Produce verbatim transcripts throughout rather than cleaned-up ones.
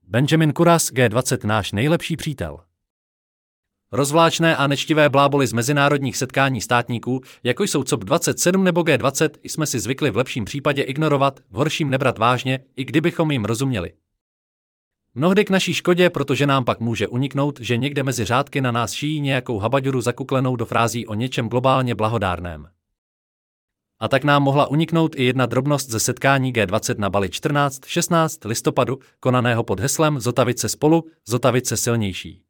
Benjamin Kuras, G dvacet náš nejlepší přítel. Rozvláčné a nečtivé bláboly z mezinárodních setkání státníků, jako jsou C O P dvacet sedm nebo G dvacet, jsme si zvykli v lepším případě ignorovat, v horším nebrat vážně, i kdybychom jim rozuměli. Mnohdy k naší škodě, protože nám pak může uniknout, že někde mezi řádky na nás šijí nějakou habaďuru zakuklenou do frází o něčem globálně blahodárném. A tak nám mohla uniknout i jedna drobnost ze setkání G dvacet na Bali čtrnáct šestnáct listopadu, konaného pod heslem Zotavit se spolu, zotavit se silnější.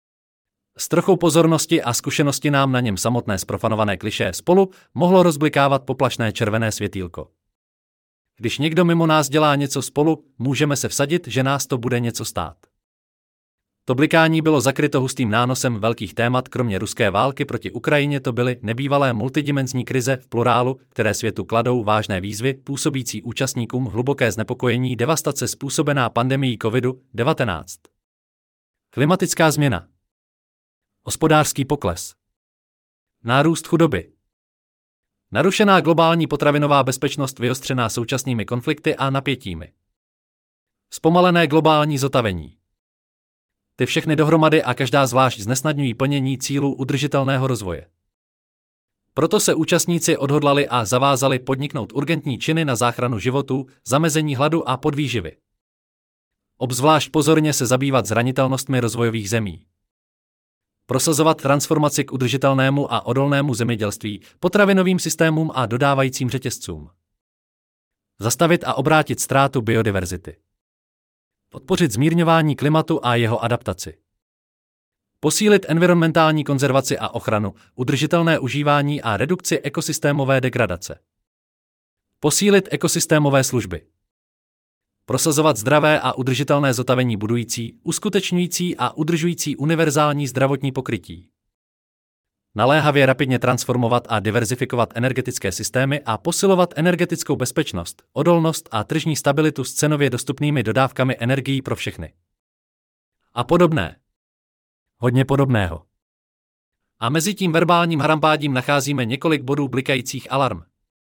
S trochou pozornosti a zkušenosti nám na něm samotné zprofanované klišé spolu mohlo rozblikávat poplašné červené světýlko. Když někdo mimo nás dělá něco spolu, můžeme se vsadit, že nás to bude něco stát. To blikání bylo zakryto hustým nánosem velkých témat, kromě ruské války proti Ukrajině to byly nebývalé multidimenzní krize v plurálu, které světu kladou vážné výzvy, působící účastníkům hluboké znepokojení, devastace způsobená pandemií kovidu devatenáct. Klimatická změna. Hospodářský pokles. Nárůst chudoby. Narušená globální potravinová bezpečnost vyostřená současnými konflikty a napětími. Zpomalené globální zotavení. Ty všechny dohromady a každá zvlášť znesnadňují plnění cílů udržitelného rozvoje. Proto se účastníci odhodlali a zavázali podniknout urgentní činy na záchranu životů, zamezení hladu a podvýživy. Obzvlášť pozorně se zabývat zranitelnostmi rozvojových zemí. Prosazovat transformaci k udržitelnému a odolnému zemědělství, potravinovým systémům a dodávajícím řetězcům. Zastavit a obrátit ztrátu biodiverzity. Podpořit zmírňování klimatu a jeho adaptaci. Posílit environmentální konzervaci a ochranu, udržitelné užívání a redukci ekosystémové degradace. Posílit ekosystémové služby. Prosazovat zdravé a udržitelné zotavení budující, uskutečňující a udržující univerzální zdravotní pokrytí. Naléhavě rapidně transformovat a diverzifikovat energetické systémy a posilovat energetickou bezpečnost, odolnost a tržní stabilitu s cenově dostupnými dodávkami energií pro všechny. A podobné. Hodně podobného. A mezi tím verbálním harampádím nacházíme několik bodů blikajících alarm.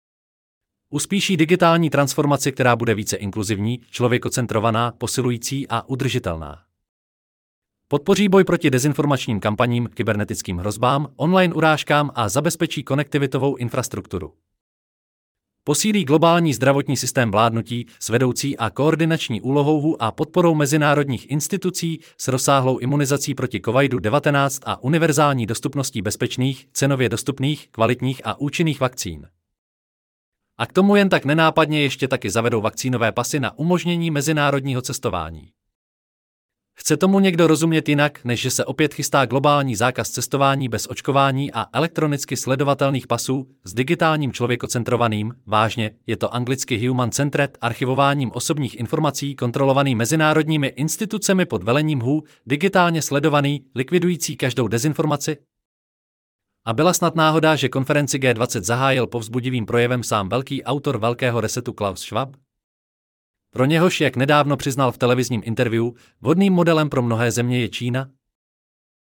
Uspíší digitální transformaci, která bude více inkluzivní, člověkocentrovaná, posilující a udržitelná. Podpoří boj proti dezinformačním kampaním, kybernetickým hrozbám, online urážkám a zabezpečí konektivitovou infrastrukturu. Posílí globální zdravotní systém vládnutí s vedoucí a koordinační úlohou a podporou mezinárodních institucí s rozsáhlou imunizací proti kovidu devatenáct a univerzální dostupností bezpečných, cenově dostupných, kvalitních a účinných vakcín. A k tomu jen tak nenápadně ještě taky zavedou vakcínové pasy na umožnění mezinárodního cestování. Chce tomu někdo rozumět jinak, než že se opět chystá globální zákaz cestování bez očkování a elektronicky sledovatelných pasů s digitálním člověkocentrovaným, vážně, je to anglicky human-centered, archivováním osobních informací kontrolovaný mezinárodními institucemi pod velením W H O, digitálně sledovaný, likvidující každou dezinformaci? A byla snad náhoda, že konferenci G dvacet zahájil povzbudivým projevem sám velký autor velkého resetu Klaus Schwab? Pro něhož, jak nedávno přiznal v televizním interview, vhodným modelem pro mnohé země je Čína?